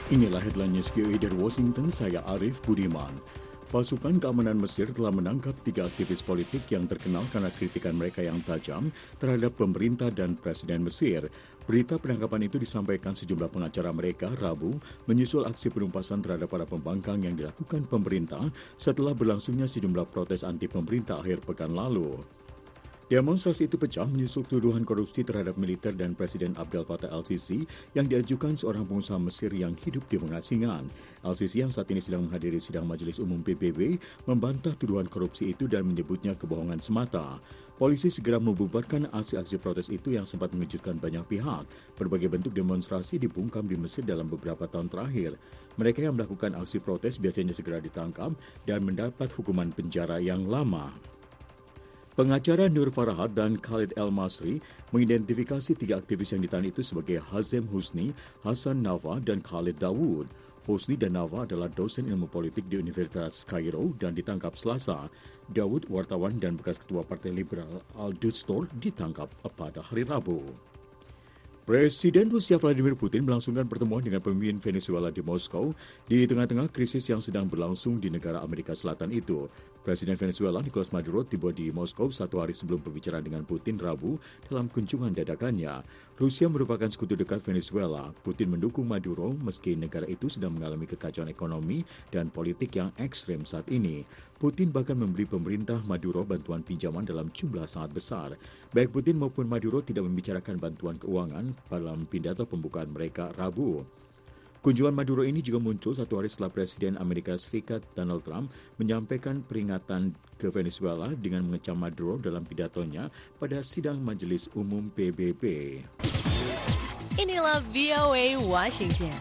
Inilah headline news VOA dari Washington, saya Arif Budiman. Pasukan keamanan Mesir telah menangkap 3 aktivis politik yang terkenal karena kritikan mereka yang tajam terhadap pemerintah dan Presiden Mesir. Berita penangkapan itu disampaikan sejumlah pengacara mereka Rabu menyusul aksi penumpasan terhadap para pembangkang yang dilakukan pemerintah setelah berlangsungnya sejumlah protes anti pemerintah akhir pekan lalu. Demonstrasi itu pecah menyusul tuduhan korupsi terhadap militer dan Presiden Abdel Fattah el-Sisi yang diajukan seorang pengusaha Mesir yang hidup di pengasingan. El-Sisi yang saat ini sedang menghadiri sidang Majelis Umum PBB membantah tuduhan korupsi itu dan menyebutnya kebohongan semata. Polisi segera membubarkan aksi-aksi protes itu yang sempat mengejutkan banyak pihak. Berbagai bentuk demonstrasi dibungkam di Mesir dalam beberapa tahun terakhir. Mereka yang melakukan aksi protes biasanya segera ditangkap dan mendapat hukuman penjara yang lama. Pengacara Nur Farhat dan Khalid El-Masri mengidentifikasi 3 aktivis yang ditahan itu sebagai Hazem Husni, Hassan Nava, dan Khalid Dawood. Husni dan Nava adalah dosen ilmu politik di Universitas Kairo dan ditangkap Selasa. Dawood, wartawan dan bekas ketua Partai Liberal Al-Dustor, ditangkap pada hari Rabu. Presiden Rusia Vladimir Putin melangsungkan pertemuan dengan pemimpin Venezuela di Moskow di tengah-tengah krisis yang sedang berlangsung di negara Amerika Selatan itu. Presiden Venezuela Nicolas Maduro tiba di Moskow 1 hari sebelum pembicaraan dengan Putin Rabu dalam kunjungan dadakannya. Rusia merupakan sekutu dekat Venezuela. Putin mendukung Maduro meski negara itu sedang mengalami kekacauan ekonomi dan politik yang ekstrem saat ini. Putin bahkan memberi pemerintah Maduro bantuan pinjaman dalam jumlah sangat besar. Baik Putin maupun Maduro tidak membicarakan bantuan keuangan dalam pidato pembukaan mereka Rabu. Kunjungan Maduro ini juga muncul 1 hari setelah Presiden Amerika Serikat Donald Trump menyampaikan peringatan ke Venezuela dengan mengecam Maduro dalam pidatonya pada sidang Majelis Umum PBB. Inilah VOA Washington.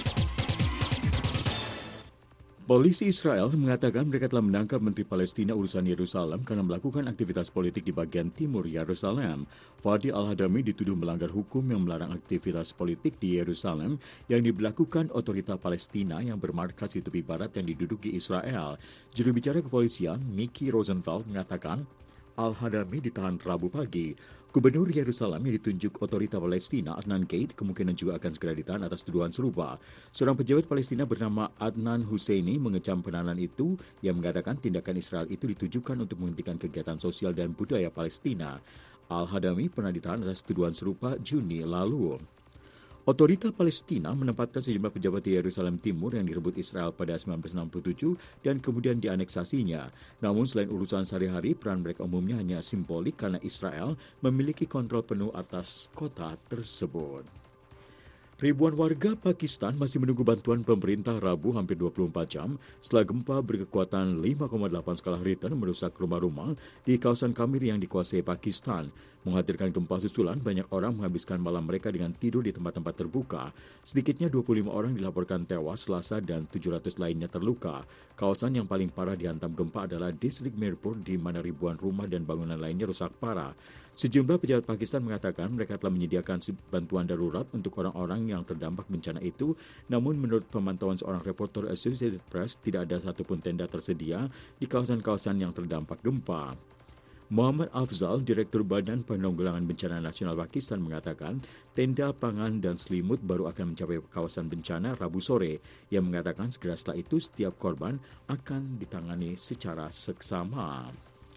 Polisi Israel mengatakan mereka telah menangkap Menteri Palestina urusan Yerusalem karena melakukan aktivitas politik di bagian timur Yerusalem. Fadi Al-Hadami dituduh melanggar hukum yang melarang aktivitas politik di Yerusalem yang dilakukan otorita Palestina yang bermarkas di tepi barat yang diduduki Israel. Juru bicara kepolisian, Mickey Rosenfeld, mengatakan Al-Hadami ditahan Rabu pagi. Gubernur Yerusalem yang ditunjuk otorita Palestina, Adnan Gate, kemungkinan juga akan segera ditahan atas tuduhan serupa. Seorang pejabat Palestina bernama Adnan Husseini mengecam penahanan itu yang mengatakan tindakan Israel itu ditujukan untuk menghentikan kegiatan sosial dan budaya Palestina. Al-Hadami pernah ditahan atas tuduhan serupa Juni lalu. Otorita Palestina menempatkan sejumlah pejabat di Yerusalem Timur yang direbut Israel pada 1967 dan kemudian dianeksasinya. Namun selain urusan sehari-hari, peran mereka umumnya hanya simbolik karena Israel memiliki kontrol penuh atas kota tersebut. Ribuan warga Pakistan masih menunggu bantuan pemerintah Rabu hampir 24 jam setelah gempa berkekuatan 5,8 skala Richter merusak rumah-rumah di kawasan Kashmir yang dikuasai Pakistan. Menghadirkan gempa susulan, banyak orang menghabiskan malam mereka dengan tidur di tempat-tempat terbuka. Sedikitnya 25 orang dilaporkan tewas Selasa dan 700 lainnya terluka. Kawasan yang paling parah dihantam gempa adalah distrik Mirpur di mana ribuan rumah dan bangunan lainnya rusak parah. Sejumlah pejabat Pakistan mengatakan mereka telah menyediakan bantuan darurat untuk orang-orang yang terdampak bencana itu, namun menurut pemantauan seorang reporter Associated Press, tidak ada satupun tenda tersedia di kawasan-kawasan yang terdampak gempa. Muhammad Afzal, Direktur Badan Penanggulangan Bencana Nasional Pakistan, mengatakan tenda pangan dan selimut baru akan mencapai kawasan bencana Rabu sore. Ia mengatakan segera setelah itu setiap korban akan ditangani secara seksama.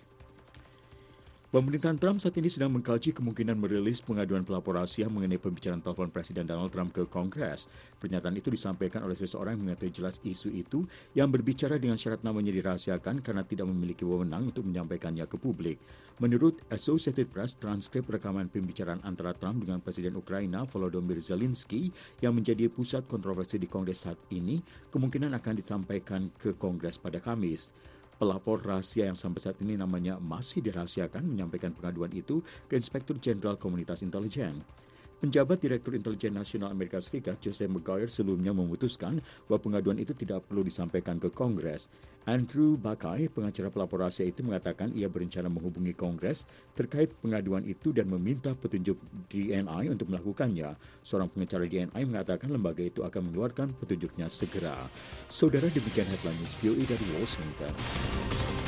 Pemerintahan Trump saat ini sedang mengkaji kemungkinan merilis pengaduan pelapor rahasia mengenai pembicaraan telepon Presiden Donald Trump ke Kongres. Pernyataan itu disampaikan oleh seseorang yang mengetahui jelas isu itu yang berbicara dengan syarat namanya dirahasiakan karena tidak memiliki wewenang untuk menyampaikannya ke publik. Menurut Associated Press, transkrip rekaman pembicaraan antara Trump dengan Presiden Ukraina Volodymyr Zelensky yang menjadi pusat kontroversi di Kongres saat ini kemungkinan akan disampaikan ke Kongres pada Kamis. Pelapor rahasia yang sampai saat ini namanya masih dirahasiakan menyampaikan pengaduan itu ke Inspektur Jenderal Komunitas Intelijen. Penjabat Direktur Intelijen Nasional Amerika Serikat Joseph Maguire sebelumnya memutuskan bahwa pengaduan itu tidak perlu disampaikan ke Kongres. Andrew Buckeye, pengacara pelapor rahasia itu, mengatakan ia berencana menghubungi Kongres terkait pengaduan itu dan meminta petunjuk DNI untuk melakukannya. Seorang pengacara DNI mengatakan lembaga itu akan mengeluarkan petunjuknya segera. Saudara, demikian headline news VOA dari Washington.